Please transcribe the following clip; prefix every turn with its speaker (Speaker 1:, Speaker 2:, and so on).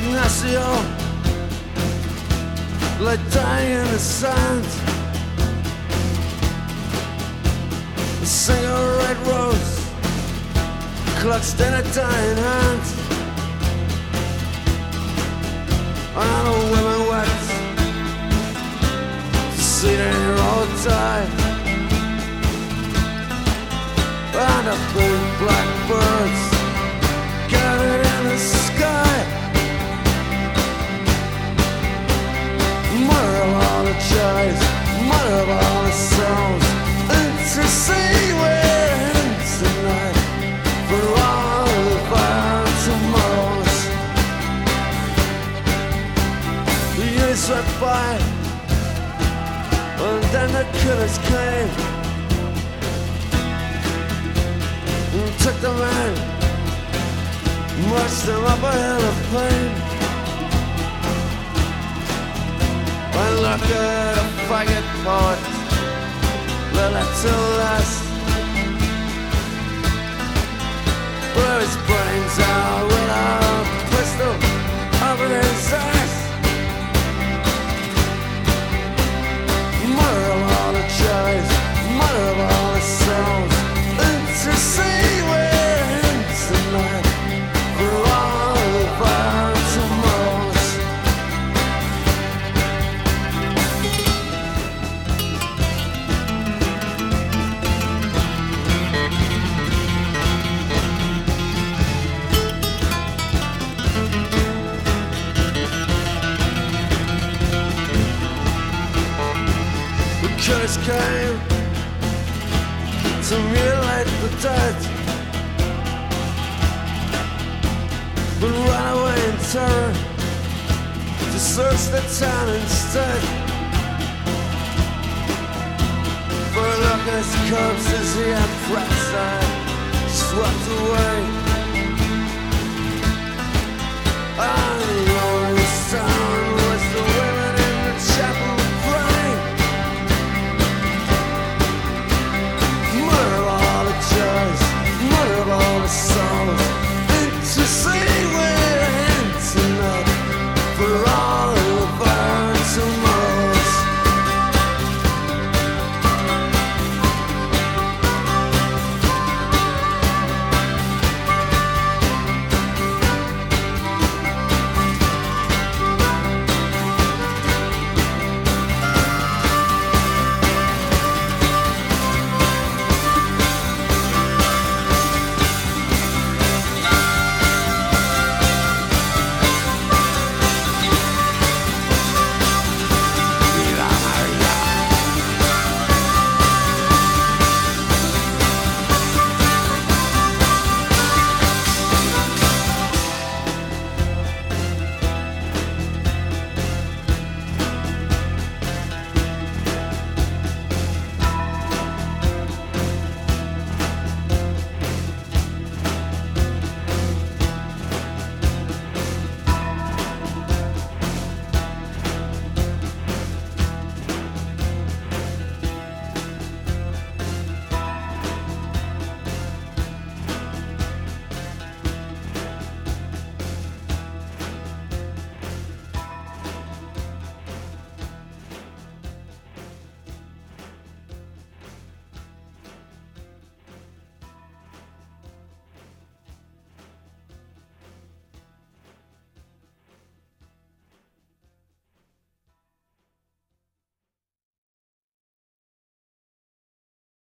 Speaker 1: Ignacio lay dying in the sand. A single red rose clutched in a dying hand. And the women wept to see their hero die. And the big black birds gathered in the sky. Mother of all the joys, mother of all the souls, and to see we're in tonight for all the fire tomorrows. The years went by, and then the killers came and took the men, marched them up a hill of pain. I look at a faggot poet, let it to last. Blew his brains out with a pistol over his ass. Mother of all the joys, mother of all the souls, and to see we're in tonight for all the fire tomorrows. Killers came to mutilate the dead, but ran away in terror to search the town instead. For look at his corpses he had prophesied, swept away.